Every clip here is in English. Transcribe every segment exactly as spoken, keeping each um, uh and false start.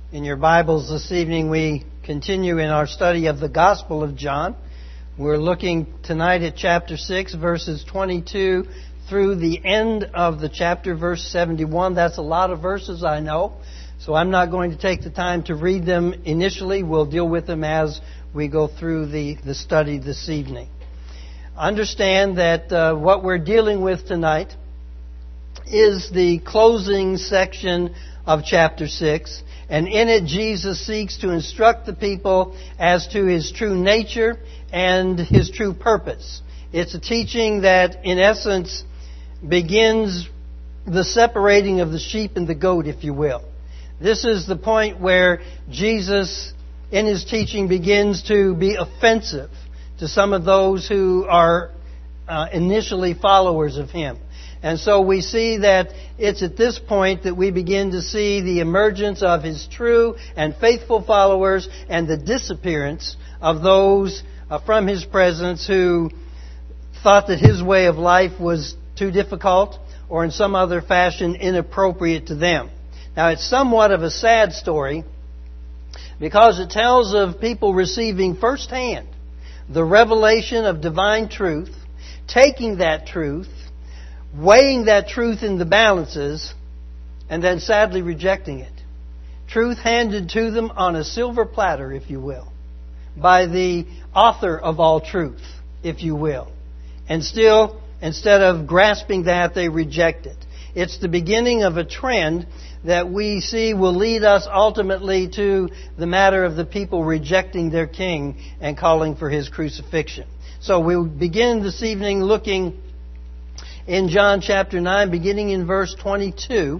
In your Bibles this evening, we continue in our study of the Gospel of John. We're looking tonight at chapter six, verses twenty-two through the end of the chapter, verse seventy-one. That's a lot of verses, I know. So I'm not going to take the time to read them initially. We'll deal with them as we go through the, the study this evening. Understand that uh, what we're dealing with tonight is the closing section of chapter six. And in it, Jesus seeks to instruct the people as to His true nature and His true purpose. It's a teaching that, in essence, begins the separating of the sheep and the goat, if you will. This is the point where Jesus, in His teaching, begins to be offensive to some of those who are uh, initially followers of Him. And so we see that it's at this point that we begin to see the emergence of His true and faithful followers and the disappearance of those uh, from His presence who thought that His way of life was too difficult or in some other fashion inappropriate to them. Now, it's somewhat of a sad story because it tells of people receiving firsthand the revelation of divine truth, taking that truth, weighing that truth in the balances, and then sadly rejecting it. Truth handed to them on a silver platter, if you will, by the author of all truth, if you will. And still, instead of grasping that, they reject it. It's the beginning of a trend that we see will lead us ultimately to the matter of the people rejecting their King and calling for His crucifixion. So we'll begin this evening looking in John chapter nine, beginning in verse twenty-two.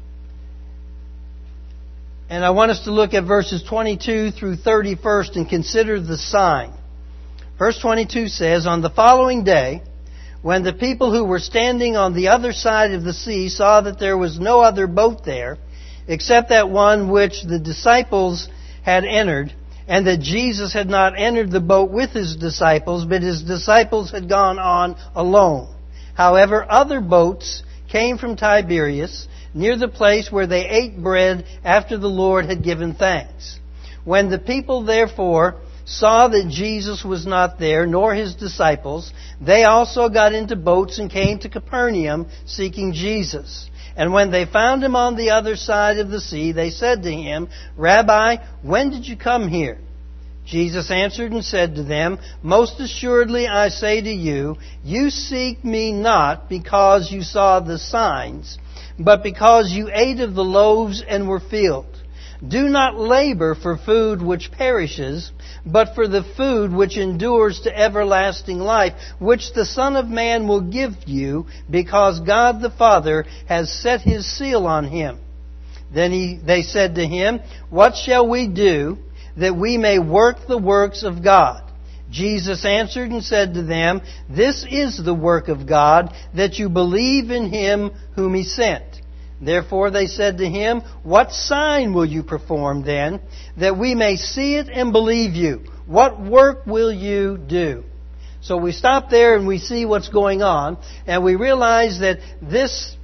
And I want us to look at verses twenty-two through thirty first and consider the sign. Verse twenty-two says, "On the following day, when the people who were standing on the other side of the sea saw that there was no other boat there, except that one which the disciples had entered, and that Jesus had not entered the boat with His disciples, but His disciples had gone on alone. However, other boats came from Tiberias, near the place where they ate bread after the Lord had given thanks. When the people therefore saw that Jesus was not there, nor His disciples, they also got into boats and came to Capernaum, seeking Jesus. And when they found Him on the other side of the sea, they said to Him, 'Rabbi, when did you come here?' Jesus answered and said to them, 'Most assuredly I say to you, you seek Me not because you saw the signs, but because you ate of the loaves and were filled. Do not labor for food which perishes, but for the food which endures to everlasting life, which the Son of Man will give you, because God the Father has set His seal on Him.' Then he, they said to Him, 'What shall we do that we may work the works of God?' Jesus answered and said to them, 'This is the work of God, that you believe in Him whom He sent.' Therefore they said to Him, 'What sign will you perform then, that we may see it and believe you? What work will you do?' So we stop there and we see what's going on, and we realize that this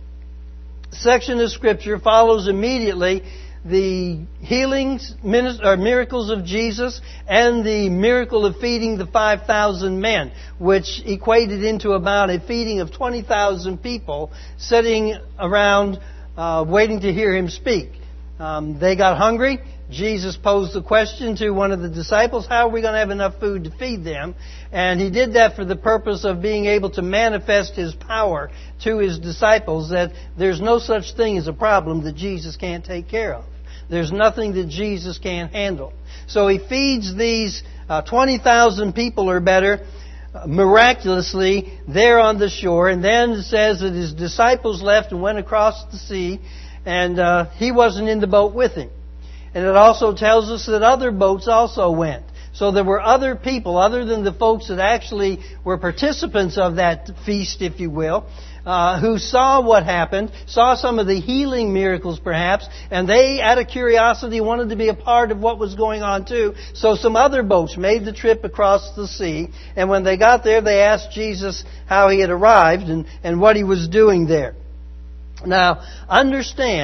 section of Scripture follows immediately the healings, or miracles of Jesus, and the miracle of feeding the five thousand men, which equated into about a feeding of twenty thousand people sitting around uh, waiting to hear Him speak. Um, they got hungry. Jesus posed the question to one of the disciples, how are we going to have enough food to feed them? And He did that for the purpose of being able to manifest His power to His disciples, that there's no such thing as a problem that Jesus can't take care of. There's nothing that Jesus can't handle. So He feeds these uh, twenty thousand people or better uh, miraculously there on the shore. And then it says that His disciples left and went across the sea, and uh, He wasn't in the boat with Him. And it also tells us that other boats also went. So there were other people, other than the folks that actually were participants of that feast, if you will, uh, who saw what happened, saw some of the healing miracles perhaps, and they, out of curiosity, wanted to be a part of what was going on too. So some other boats made the trip across the sea, and when they got there, they asked Jesus how He had arrived and, and what He was doing there. Now, understand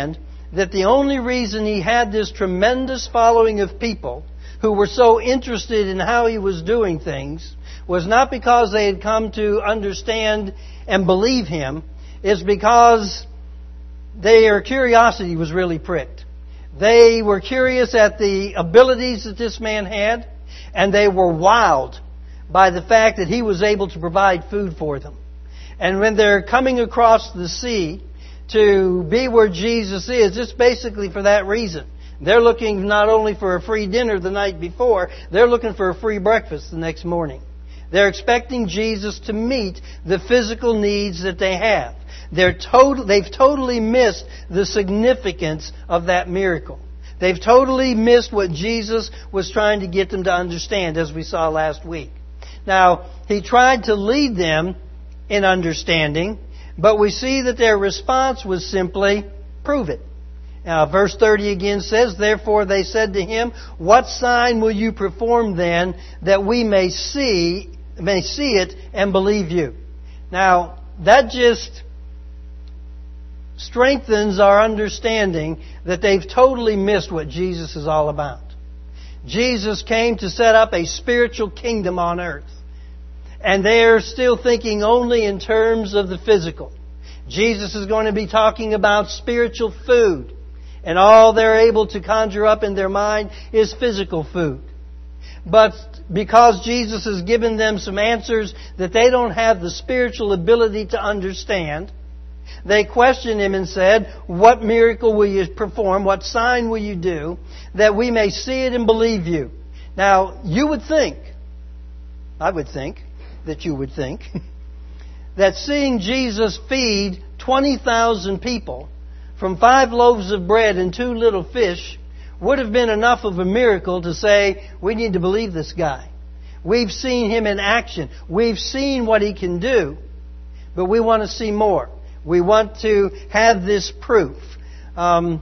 that the only reason he had this tremendous following of people who were so interested in how he was doing things was not because they had come to understand and believe him. It's because their curiosity was really pricked. They were curious at the abilities that this man had, and they were wowed by the fact that he was able to provide food for them. And when they're coming across the sea to be where Jesus is, it's basically for that reason. They're looking not only for a free dinner the night before, they're looking for a free breakfast the next morning. They're expecting Jesus to meet the physical needs that they have. They're total, they've totally missed the significance of that miracle. They've totally missed what Jesus was trying to get them to understand, as we saw last week. Now, He tried to lead them in understanding, but we see that their response was simply, prove it. Now, verse thirty again says, "Therefore they said to him, What sign will you perform then, that we may see, may see it and believe you?" Now, that just strengthens our understanding that they've totally missed what Jesus is all about. Jesus came to set up a spiritual kingdom on earth. And they're still thinking only in terms of the physical. Jesus is going to be talking about spiritual food. And all they're able to conjure up in their mind is physical food. But because Jesus has given them some answers that they don't have the spiritual ability to understand, they questioned Him and said, "What miracle will you perform? What sign will you do that we may see it and believe you?" Now, you would think, I would think, that you would think, that seeing Jesus feed twenty thousand people from five loaves of bread and two little fish would have been enough of a miracle to say, we need to believe this guy. We've seen Him in action. We've seen what He can do, but we want to see more. We want to have this proof. Um,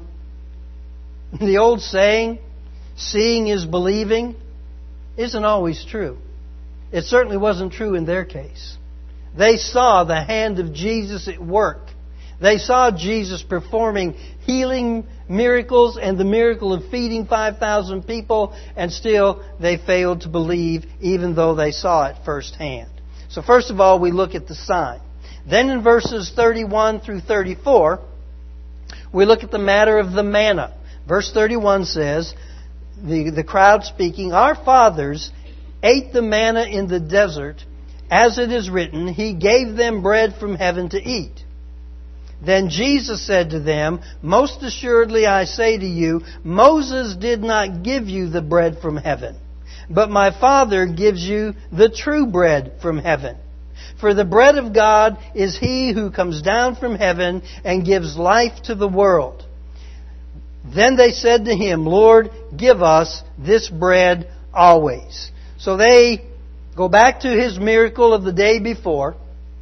the old saying, seeing is believing, isn't always true. It certainly wasn't true in their case. They saw the hand of Jesus at work. They saw Jesus performing healing miracles and the miracle of feeding five thousand people, and still they failed to believe even though they saw it firsthand. So first of all, we look at the sign. Then in verses thirty-one through thirty-four, we look at the matter of the manna. Verse thirty-one says, the, the crowd speaking, "Our fathers ate the manna in the desert, as it is written, He gave them bread from heaven to eat." Then Jesus said to them, "Most assuredly I say to you, Moses did not give you the bread from heaven, but my Father gives you the true bread from heaven. For the bread of God is He who comes down from heaven and gives life to the world." Then they said to Him, "Lord, give us this bread always." So they go back to His miracle of the day before,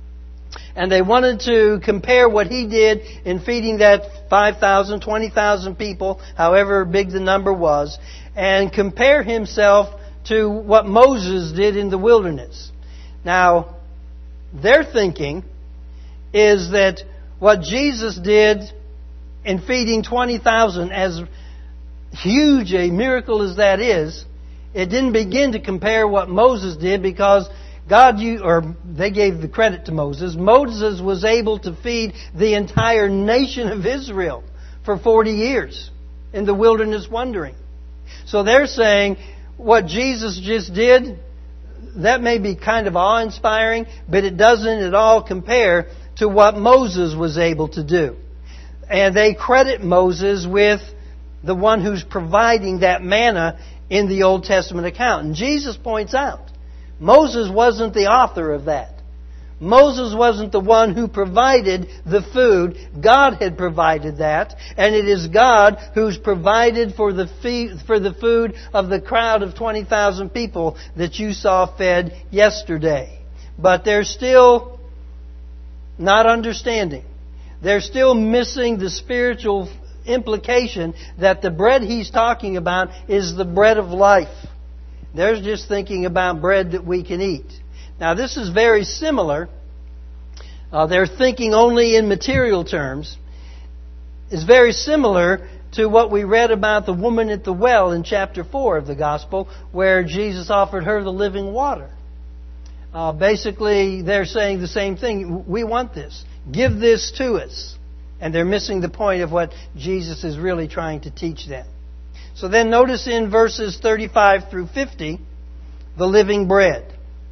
and they wanted to compare what He did in feeding that five thousand, twenty thousand people, however big the number was, and compare Himself to what Moses did in the wilderness. Now, their thinking is that what Jesus did in feeding twenty thousand, as huge a miracle as that is, it didn't begin to compare what Moses did, because God, or they gave the credit to Moses. Moses was able to feed the entire nation of Israel for forty years in the wilderness wandering. So they're saying what Jesus just did, that may be kind of awe-inspiring, but it doesn't at all compare to what Moses was able to do. And they credit Moses with the one who's providing that manna in the Old Testament account. And Jesus points out, Moses wasn't the author of that. Moses wasn't the one who provided the food. God had provided that. And it is God who's provided for the fee- for the food of the crowd of twenty thousand people that you saw fed yesterday. But they're still not understanding. They're still missing the spiritual implication that the bread He's talking about is the bread of life. They're just thinking about bread that we can eat. Now, this is very similar. Uh, they're thinking only in material terms. is very similar to what we read about the woman at the well in chapter four of the Gospel, where Jesus offered her the living water. Uh, basically, they're saying the same thing. We want this. Give this to us. And they're missing the point of what Jesus is really trying to teach them. So then notice in verses thirty-five through fifty, the living bread.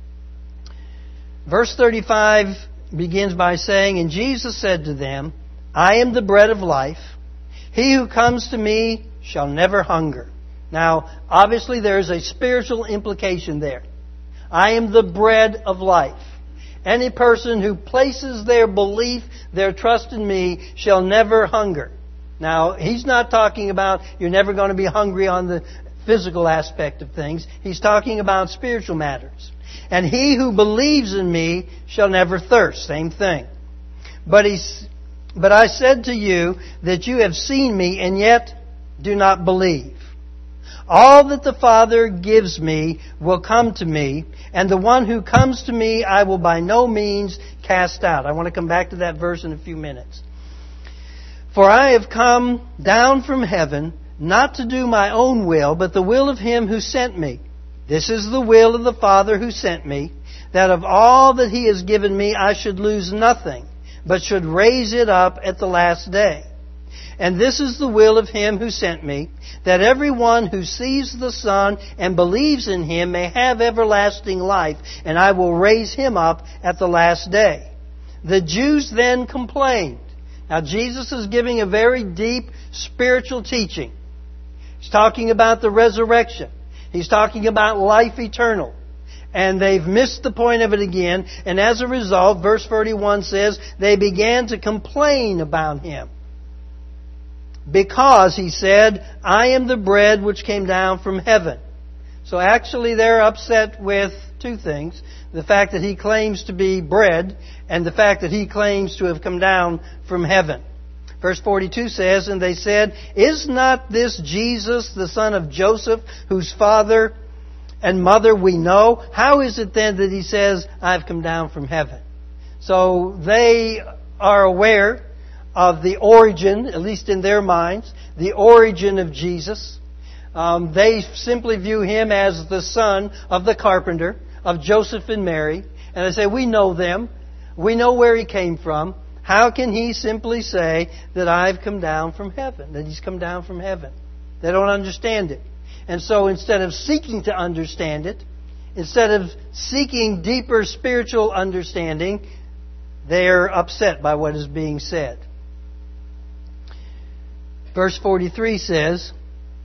Verse thirty-five begins by saying, "And Jesus said to them, I am the bread of life. He who comes to me shall never hunger." Now, obviously there is a spiritual implication there. I am the bread of life. Any person who places their belief, their trust in me, shall never hunger. Now, he's not talking about you're never going to be hungry on the physical aspect of things. He's talking about spiritual matters. "And he who believes in me shall never thirst." Same thing. But he's, but I said to you that you have seen me and yet do not believe. All that the Father gives me will come to me, and the one who comes to me I will by no means cast out. I want to come back to that verse in a few minutes. "For I have come down from heaven, not to do my own will, but the will of Him who sent me. This is the will of the Father who sent me, that of all that He has given me I should lose nothing, but should raise it up at the last day. And this is the will of Him who sent me, that everyone who sees the Son and believes in Him may have everlasting life, and I will raise him up at the last day." The Jews then complained. Now Jesus is giving a very deep spiritual teaching. He's talking about the resurrection. He's talking about life eternal. And they've missed the point of it again. And as a result, verse thirty-one says, they began to complain about Him. Because, he said, "I am the bread which came down from heaven." So actually they're upset with two things. The fact that He claims to be bread, and the fact that He claims to have come down from heaven. Verse forty-two says, "And they said, Is not this Jesus, the son of Joseph, whose father and mother we know? How is it then that He says, I've come down from heaven?" So they are aware of the origin, at least in their minds, the origin of Jesus. Um, they simply view Him as the son of the carpenter, of Joseph and Mary. And they say, we know them. We know where He came from. How can He simply say that I've come down from heaven, that He's come down from heaven? They don't understand it. And so instead of seeking to understand it, instead of seeking deeper spiritual understanding, they're upset by what is being said. Verse forty-three says,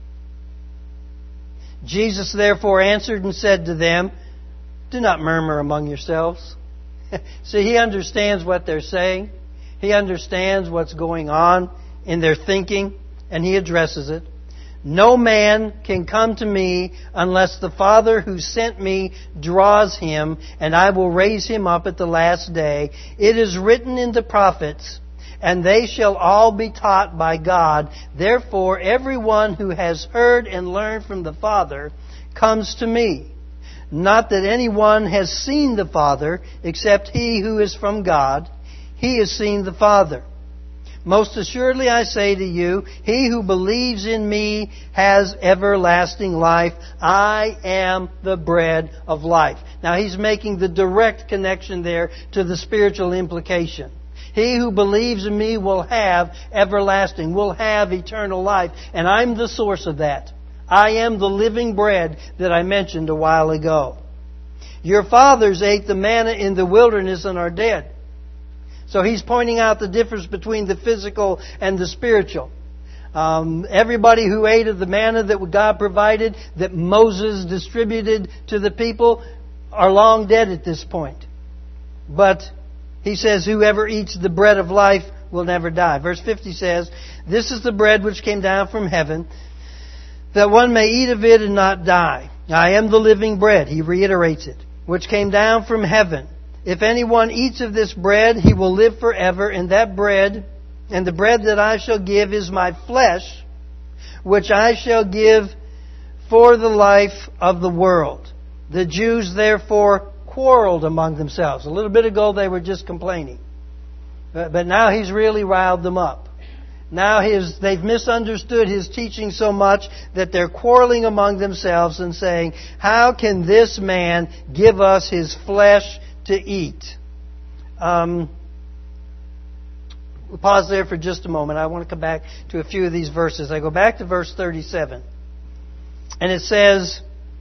"Jesus therefore answered and said to them, Do not murmur among yourselves." See, He understands what they're saying. He understands what's going on in their thinking, and He addresses it. "No man can come to me unless the Father who sent me draws him, and I will raise him up at the last day. It is written in the prophets, and they shall all be taught by God. Therefore, everyone who has heard and learned from the Father comes to me. Not that anyone has seen the Father, except he who is from God. He has seen the Father. Most assuredly I say to you, he who believes in me has everlasting life. I am the bread of life." Now He's making the direct connection there to the spiritual implication. He who believes in me will have everlasting, will have eternal life. And I'm the source of that. I am the living bread that I mentioned a while ago. "Your fathers ate the manna in the wilderness and are dead." So He's pointing out the difference between the physical and the spiritual. Um, everybody who ate of the manna that God provided, that Moses distributed to the people, are long dead at this point. But He says, "Whoever eats the bread of life will never die." Verse fifty says, "This is the bread which came down from heaven, that one may eat of it and not die. I am the living bread," He reiterates it, "which came down from heaven. If anyone eats of this bread, he will live forever, and that bread, and the bread that I shall give is my flesh, which I shall give for the life of the world." The Jews therefore quarreled among themselves. A little bit ago they were just complaining. But now He's really riled them up. Now his, they've misunderstood His teaching so much that they're quarreling among themselves and saying, how can this man give us His flesh to eat? Um, we'll pause there for just a moment. I want to come back to a few of these verses. I go back to verse thirty-seven. And it says,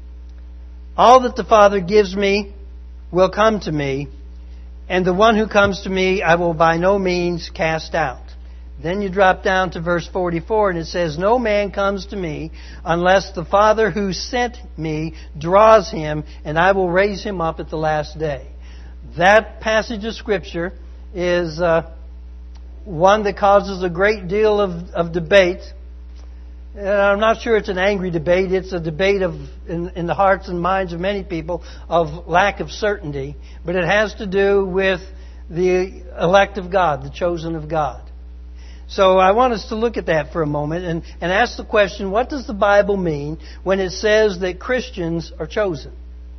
all that the Father gives me will come to me, and the one who comes to me I will by no means cast out. Then you drop down to verse forty-four, and it says, no man comes to me unless the Father who sent me draws him, and I will raise him up at the last day. That passage of Scripture is uh, one that causes a great deal of, of debate. And I'm not sure it's an angry debate. It's a debate of in, in the hearts and minds of many people of lack of certainty. But it has to do with the elect of God, the chosen of God. So I want us to look at that for a moment and, and ask the question, what does the Bible mean when it says that Christians are chosen?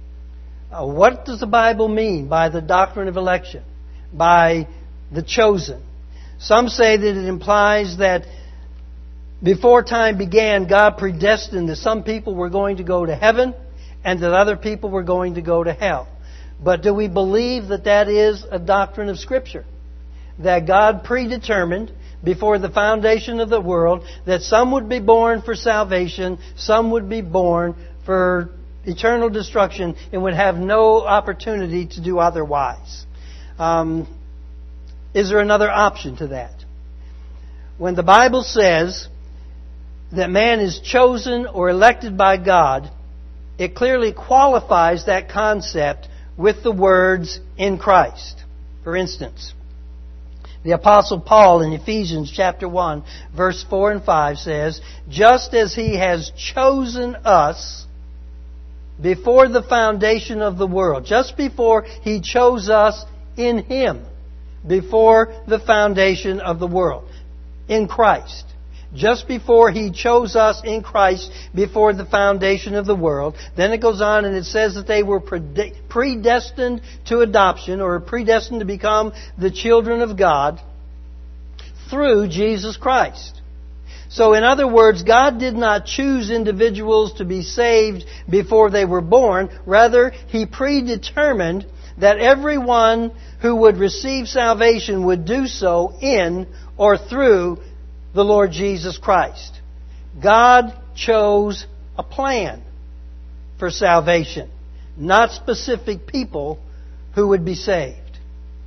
Uh, what does the Bible mean by the doctrine of election, by the chosen? Some say that it implies that before time began, God predestined that some people were going to go to heaven and that other people were going to go to hell. But do we believe that that is a doctrine of Scripture? That God predetermined before the foundation of the world that some would be born for salvation, some would be born for eternal destruction and would have no opportunity to do otherwise. Um, is there another option to that? When the Bible says that man is chosen or elected by God, it clearly qualifies that concept with the words in Christ. For instance, the Apostle Paul in Ephesians chapter one, verse four and five says, just as He has chosen us before the foundation of the world, just before He chose us in Him, before the foundation of the world, in Christ. Just before He chose us in Christ before the foundation of the world. Then it goes on and it says that they were predestined to adoption, or predestined to become the children of God through Jesus Christ. So in other words, God did not choose individuals to be saved before they were born. Rather, He predetermined that everyone who would receive salvation would do so in or through the Lord Jesus Christ. God chose a plan for salvation, not specific people who would be saved.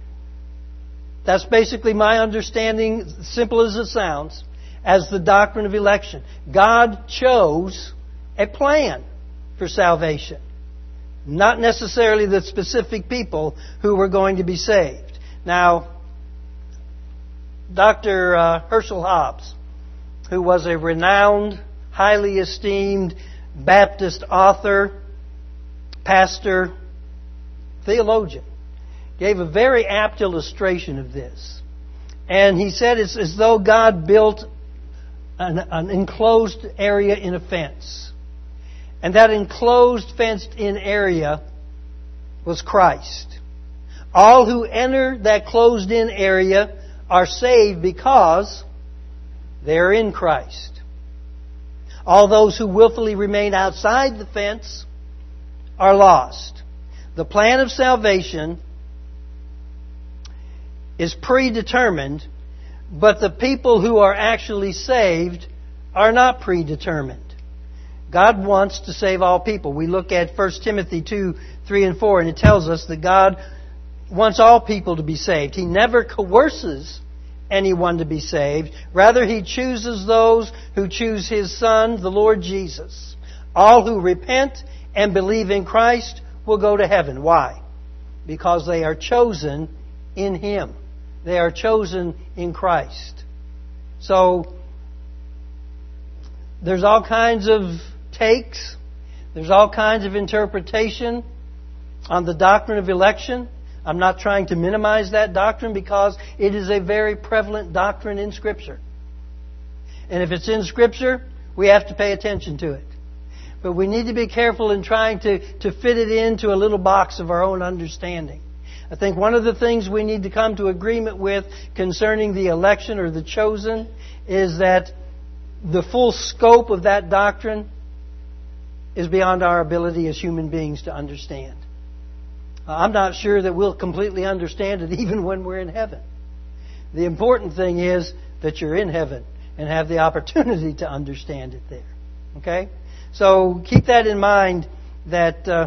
That's basically my understanding, simple as it sounds, as the doctrine of election. God chose a plan for salvation, not necessarily the specific people who were going to be saved. Now, Doctor Uh, Herschel Hobbs, who was a renowned, highly esteemed Baptist author, pastor, theologian, gave a very apt illustration of this. And he said it's as though God built an, an enclosed area in a fence. And that enclosed, fenced-in area was Christ. All who enter that closed-in area are saved because they're in Christ. All those who willfully remain outside the fence are lost. The plan of salvation is predetermined, but the people who are actually saved are not predetermined. God wants to save all people. We look at First Timothy two, three and four, and it tells us that God wants all people to be saved. He never coerces anyone to be saved. Rather, He chooses those who choose His Son, the Lord Jesus. All who repent and believe in Christ will go to heaven. Why? Because they are chosen in Him. They are chosen in Christ. So, there's all kinds of takes. There's all kinds of interpretation on the doctrine of election. I'm not trying to minimize that doctrine because it is a very prevalent doctrine in Scripture. And if it's in Scripture, we have to pay attention to it. But we need to be careful in trying to, to fit it into a little box of our own understanding. I think one of the things we need to come to agreement with concerning the election or the chosen is that the full scope of that doctrine is beyond our ability as human beings to understand. I'm not sure that we'll completely understand it even when we're in heaven. The important thing is that you're in heaven and have the opportunity to understand it there. Okay? So keep that in mind, that uh,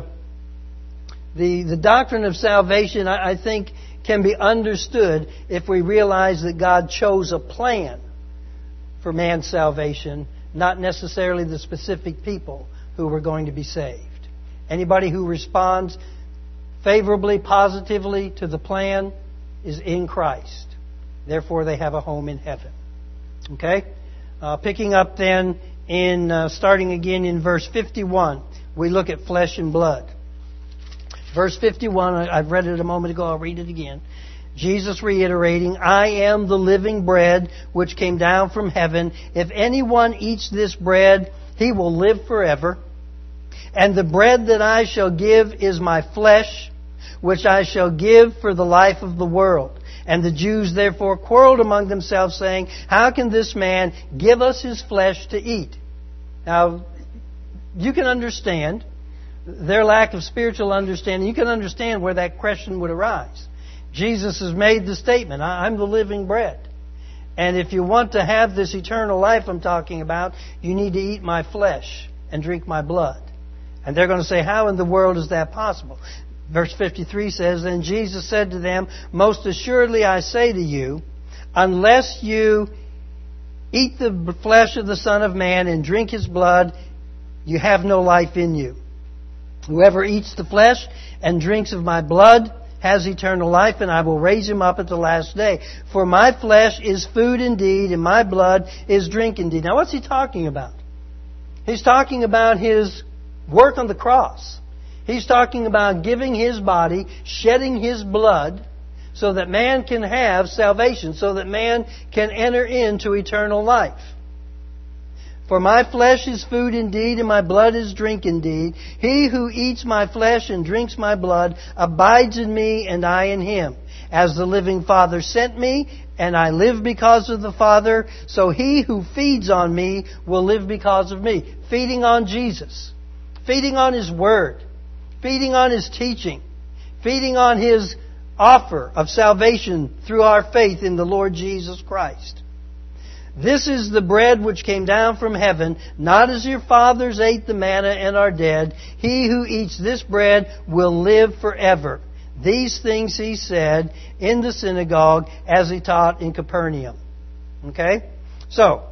the, the doctrine of salvation, I, I think, can be understood if we realize that God chose a plan for man's salvation, not necessarily the specific people who were going to be saved. Anybody who responds favorably, positively to the plan is in Christ. Therefore, they have a home in heaven. Okay? Uh, picking up then in, uh, starting again in verse fifty-one, we look at flesh and blood. Verse fifty-one, I've read it a moment ago, I'll read it again. Jesus reiterating, I am the living bread which came down from heaven. If anyone eats this bread, he will live forever. And the bread that I shall give is my flesh, which I shall give for the life of the world. And the Jews therefore quarreled among themselves, saying, how can this man give us his flesh to eat? Now, you can understand their lack of spiritual understanding. You can understand where that question would arise. Jesus has made the statement, I'm the living bread. And if you want to have this eternal life I'm talking about, you need to eat my flesh and drink my blood. And they're going to say, how in the world is that possible? Verse fifty-three says, then Jesus said to them, most assuredly I say to you, unless you eat the flesh of the Son of Man and drink His blood, you have no life in you. Whoever eats the flesh and drinks of my blood has eternal life, and I will raise him up at the last day. For my flesh is food indeed, and my blood is drink indeed. Now what's he talking about? He's talking about His work on the cross. He's talking about giving His body, shedding His blood, so that man can have salvation, so that man can enter into eternal life. For my flesh is food indeed, and my blood is drink indeed. He who eats my flesh and drinks my blood abides in me, and I in him. As the living Father sent me, and I live because of the Father, so he who feeds on me will live because of me. Feeding on Jesus. Feeding on His Word. Feeding on His teaching. Feeding on His offer of salvation through our faith in the Lord Jesus Christ. This is the bread which came down from heaven, not as your fathers ate the manna and are dead. He who eats this bread will live forever. These things He said in the synagogue as He taught in Capernaum. Okay? So,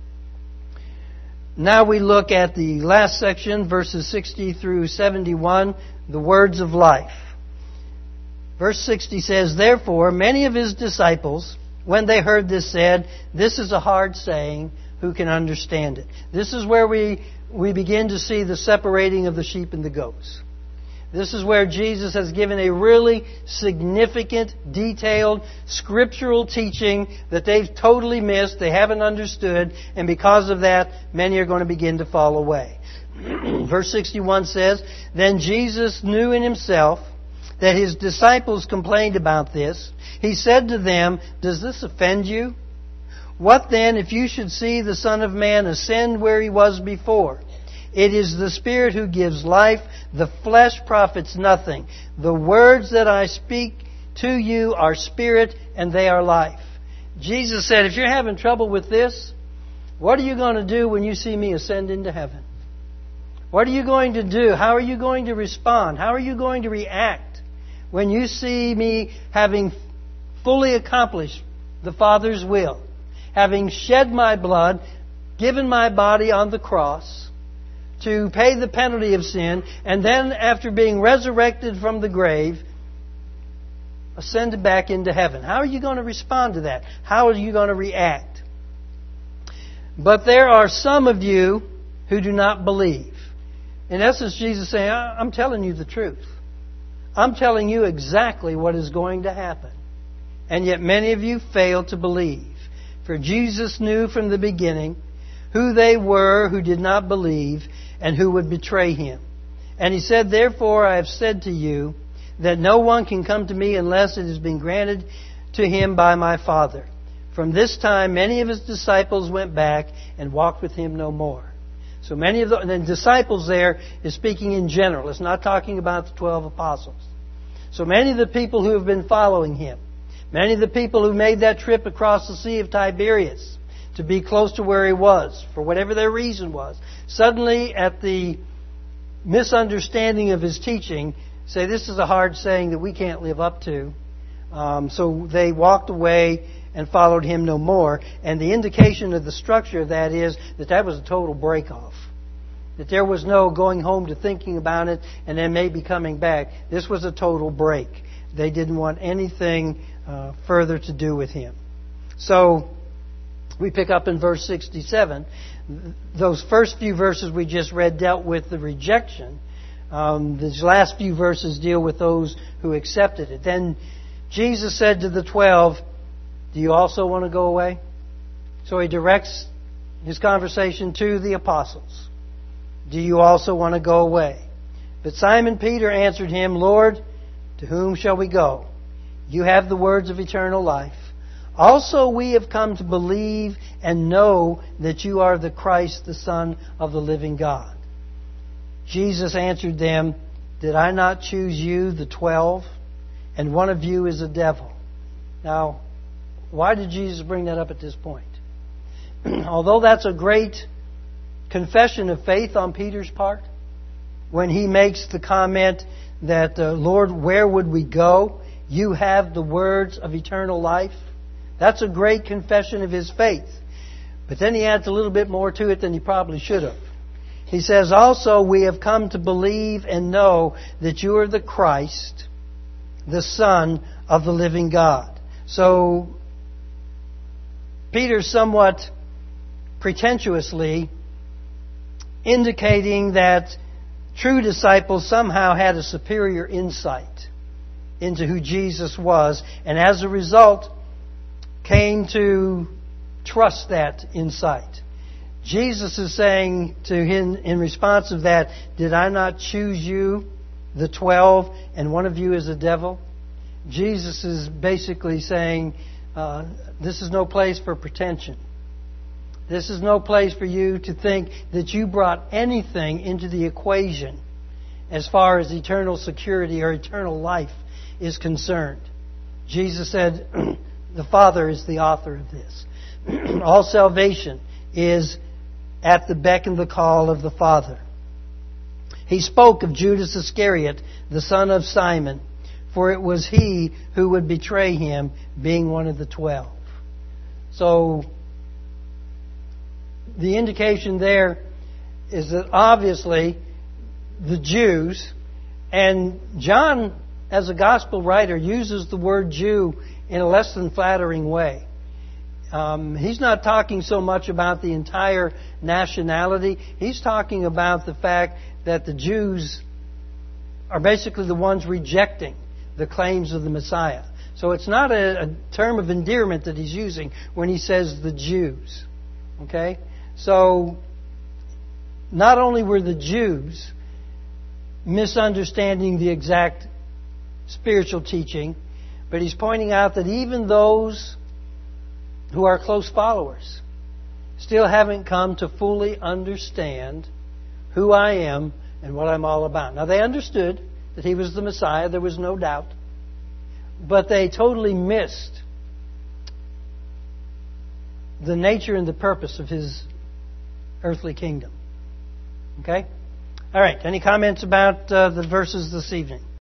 now we look at the last section, verses sixty through seventy-one, the words of life. Verse sixty says, therefore, many of His disciples, when they heard this, said, this is a hard saying, who can understand it? This is where we, we begin to see the separating of the sheep and the goats. This is where Jesus has given a really significant, detailed, scriptural teaching that they've totally missed, they haven't understood, and because of that, many are going to begin to fall away. Verse sixty-one says, then Jesus knew in Himself that His disciples complained about this. He said to them, does this offend you? What then if you should see the Son of Man ascend where He was before? It is the Spirit who gives life. The flesh profits nothing. The words that I speak to you are spirit and they are life. Jesus said, if you're having trouble with this, what are you going to do when you see me ascend into heaven? What are you going to do? How are you going to respond? How are you going to react when you see me having fully accomplished the Father's will, having shed my blood, given my body on the cross to pay the penalty of sin, and then after being resurrected from the grave, ascended back into heaven? How are you going to respond to that? How are you going to react? But there are some of you who do not believe. In essence, Jesus is saying, I'm telling you the truth. I'm telling you exactly what is going to happen. And yet many of you fail to believe. For Jesus knew from the beginning who they were who did not believe and who would betray Him. And He said, therefore I have said to you that no one can come to me unless it has been granted to him by my Father. From this time, many of his disciples went back and walked with him no more. So many of the, and the disciples there is speaking in general. It's not talking about the twelve apostles. So many of the people who have been following him, many of the people who made that trip across the Sea of Tiberias to be close to where he was, for whatever their reason was, suddenly at the misunderstanding of his teaching, say this is a hard saying that we can't live up to. Um, so they walked away and followed him no more. And the indication of the structure of that is that that was a total break-off. That there was no going home to thinking about it and then maybe coming back. This was a total break. They didn't want anything uh, further to do with him. So we pick up in verse sixty-seven. Those first few verses we just read dealt with the rejection. Um, these last few verses deal with those who accepted it. Then Jesus said to the twelve, do you also want to go away? So he directs his conversation to the apostles. Do you also want to go away? But Simon Peter answered him, Lord, to whom shall we go? You have the words of eternal life. Also we have come to believe and know that you are the Christ, the Son of the living God. Jesus answered them, did I not choose you, the twelve? And one of you is a devil. Now, why did Jesus bring that up at this point? Although that's a great confession of faith on Peter's part, when he makes the comment that, uh, Lord, where would we go? You have the words of eternal life. That's a great confession of his faith. But then he adds a little bit more to it than he probably should have. He says, also, we have come to believe and know that you are the Christ, the Son of the living God. So, Peter somewhat pretentiously indicating that true disciples somehow had a superior insight into who Jesus was, and as a result came to trust that insight. Jesus is saying to him in response of that, did I not choose you, the twelve, and one of you is a devil? Jesus is basically saying, uh, this is no place for pretension. This is no place for you to think that you brought anything into the equation as far as eternal security or eternal life is concerned. Jesus said, the Father is the author of this. All salvation is at the beck and the call of the Father. He spoke of Judas Iscariot, the son of Simon, for it was he who would betray him, being one of the twelve. So, the indication there is that obviously the Jews, and John, as a gospel writer, uses the word Jew in a less than flattering way. Um, he's not talking so much about the entire nationality. He's talking about the fact that the Jews are basically the ones rejecting the claims of the Messiah. So it's not a, a term of endearment that he's using when he says the Jews. Okay? So, not only were the Jews misunderstanding the exact spiritual teaching, but he's pointing out that even those who are close followers still haven't come to fully understand who I am and what I'm all about. Now, they understood that he was the Messiah, there was no doubt, but they totally missed the nature and the purpose of his earthly kingdom. Okay? All right. Any comments about uh, the verses this evening?